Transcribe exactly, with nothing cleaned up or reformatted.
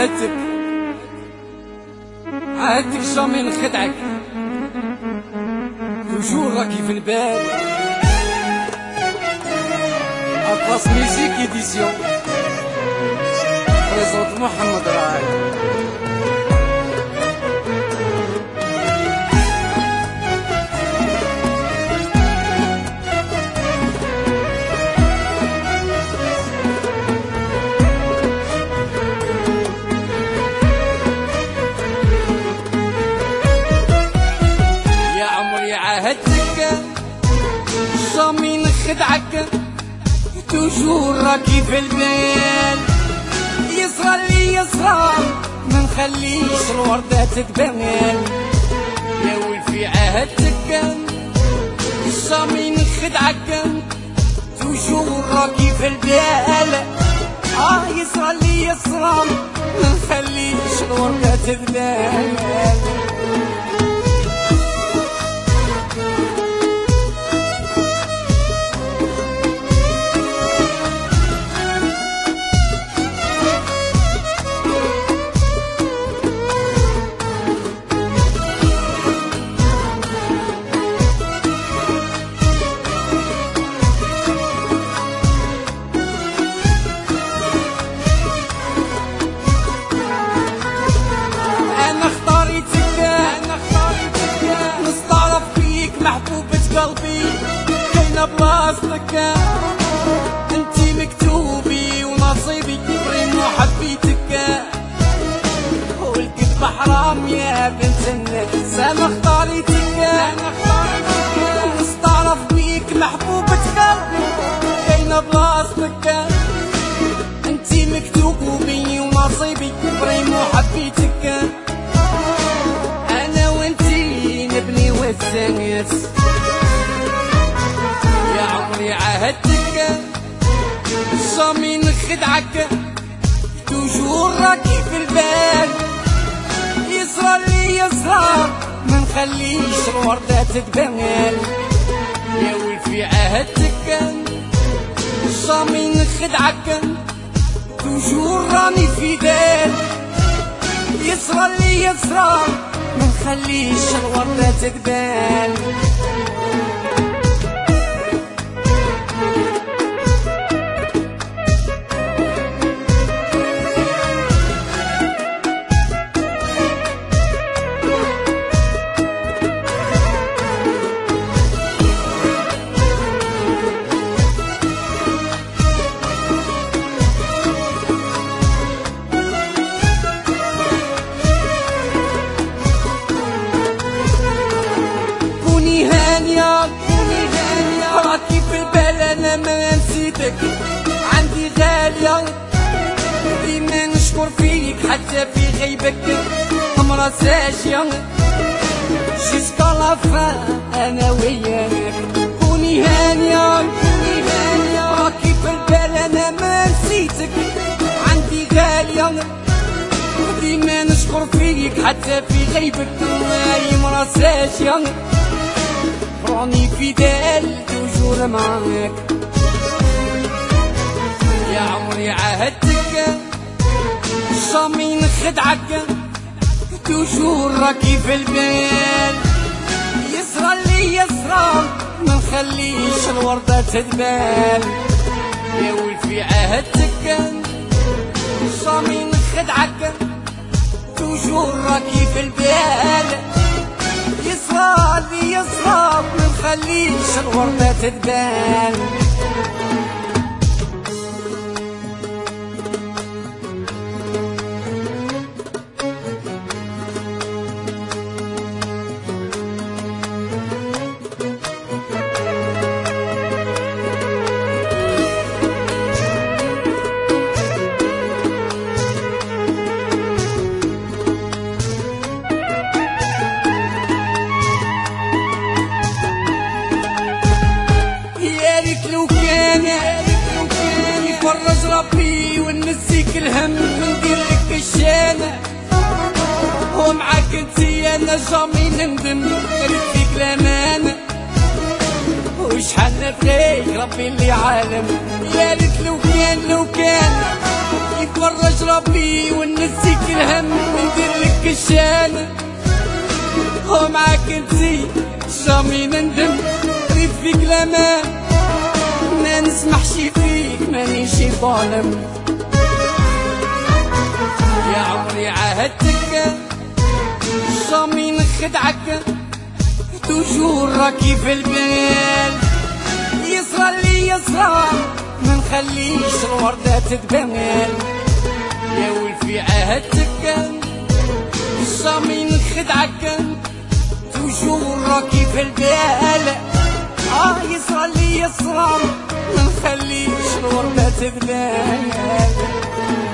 عهدتك عهدتك جامي نخدعك توجور راكي في البال. أطلس ميوزيك إديسيون بريزونت محمد راعي. عهدتك جامي نخدعك توجور راكي في البال. يصرى لي يصرى ما نخليش الوردة تتبان. يا ولفي عهدتك جامي نخدعك توجور راكي في البال. اه يصرى لي يصرى ما نخليش الوردة تتبان. محبوبة قلبي كاينة بلاصتك انتي مكتوبي ونصيبي ريم وحبيتك. والكذب حرام يا بنت الناس انا اختاريتك. نستعرف بيك محبوبة قلبي كاينة بلاصتك انتي مكتوبي ونصيبي ريم وحبيتك. انا وانتي نبني والثانيس يا عمري عهدتك جامي نخدعك توجور راكي في البال. يصرى لي يصرى ما نخليش الوردة تتبان. يا ولفي عهدتك جامي نخدعك توجور راني في دال. يصرى لي يصرى ما نخليش الوردة تتبان. راكي في البال انا ما نسيتك عندي غالية ديما نشكر فيك حتى في غيبك امرا ساشية جيسكا لافان انا وياك. كوني هانية كوني هانية راكي في البال انا ما نسيتك عندي غالية ديما نشكر فيك حتى في غيبك امرا ساشية راني فدال توجور معاك. يا عمري عهدتك جامي نخدعك توجور راكي في البال. يصرى لي يصرى ما نخليش الوردة تتبان. يا ولفي عهدتك جامي نخدعك توجور راكي في البال. يصرى لي يصرى ما نخليش الوردة تتبان. يفرج ربي ونسيك الهم وندير لك الشانة ومعاك انتي انا جامي نندم قلت فيك الامانة وشحال نبغيك ربي اللي عالم. يا ريت لو كان لو كان يفرج نتفرج ربي ونسيك الهم وندير لك الشان، ومعاك انتي جامي نندم، ريت فيك الامان ما نسمحش فيك مانيش ظالم. يا عمري عاهدتك جامي نخدعك، توجور راكي في البال، يصرى لي يصرى ما نخليش الوردة تتبان. يا ولفي عاهدتك جامي نخدعك، توجور راكي في البال، اه يصرى لي يصرى ما نخليش الوردة تتبان.